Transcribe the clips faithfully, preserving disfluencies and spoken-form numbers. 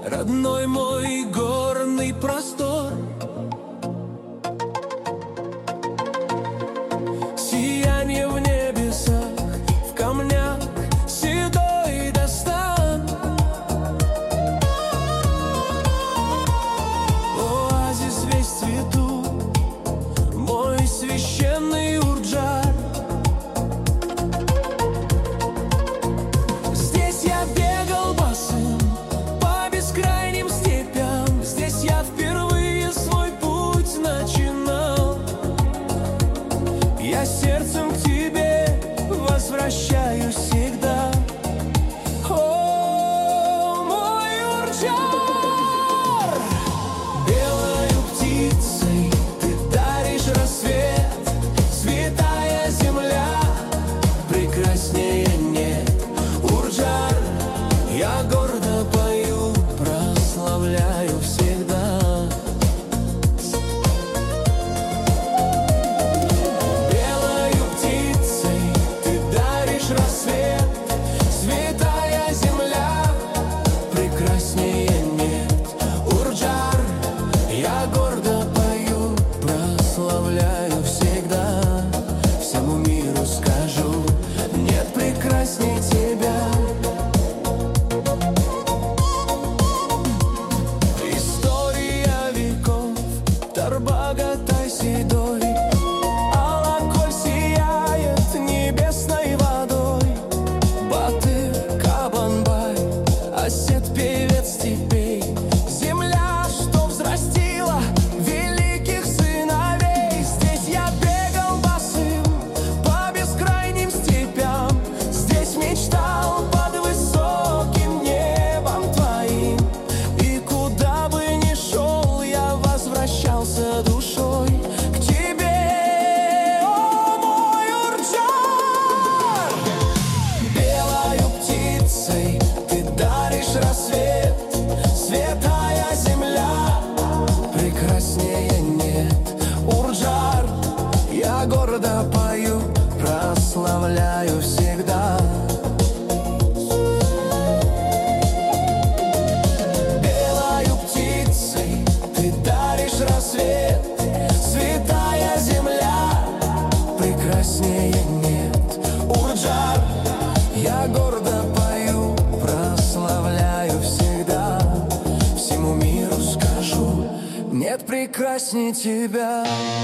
родной мой горный простор. Сияние в небесах, в камнях седой достан. Оазис весь в цвету, мой священный Урджар. Здесь я бегал босым по бескрайним степям, здесь я впервые свой путь начинал. Я сердцем к тебе возвращаюсь всегда. О, мой Урджар! Белою птицей ты даришь рассвет, святая земля, прекраснее нет. Урджар, я гордо пою, прославляю всегда. Белою птицей ты даришь рассвет, святая земля, прекраснее нет. Урджар, я гордо пою, прославляю всегда. Всему миру скажу, нет прекрасней тебя. История веков, Тарбагатай седой, Алаколь сияет небесной водой. Батыр, Кабанбай, осет певец степей, земля, что взрастила великих сыновей. Здесь я бегал босым по бескрайним степям, здесь мечтал под высоким небом твоим. И куда бы ни шел, я возвращался душой к тебе. О, мой Урджар! Белою птицей ты даришь рассвет, святая земля, прекраснее нет. Урджар, я гордо пою, прославляю всегда. Белою птицей ты даришь рассвет, святая земля, прекраснее нет. Урджар, я гордо пою, прославляю всегда. Всему миру скажу, нет прекрасней тебя.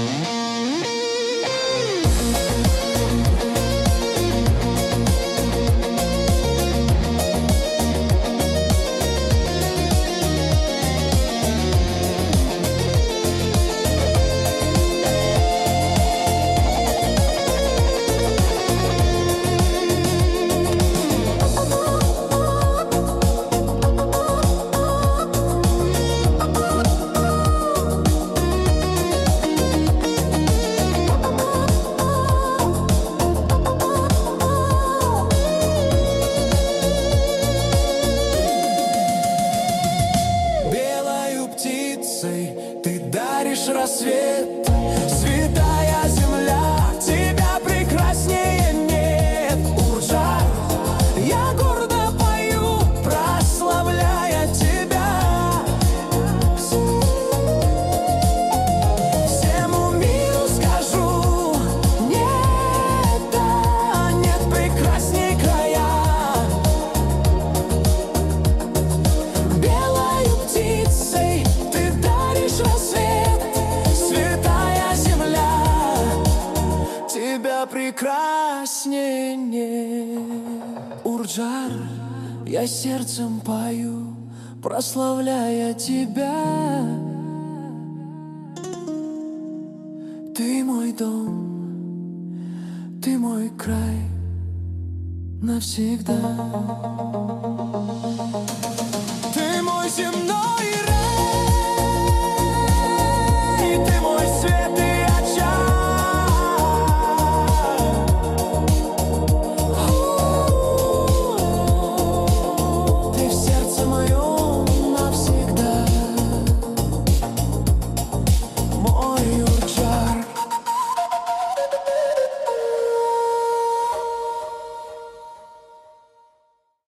Белою птицей ты даришь рассвет, святая земля, тебя прекраснее нет. Урджар, я гордо пою, прославляя тебя. Всему миру скажу, нет, да, нет прекрасней края. Белою птицей ты даришь рассвет, святая земля, тебя прекраснее нет. Урджар, я сердцем пою, прославляя тебя. Ты мой дом, ты мой край навсегда.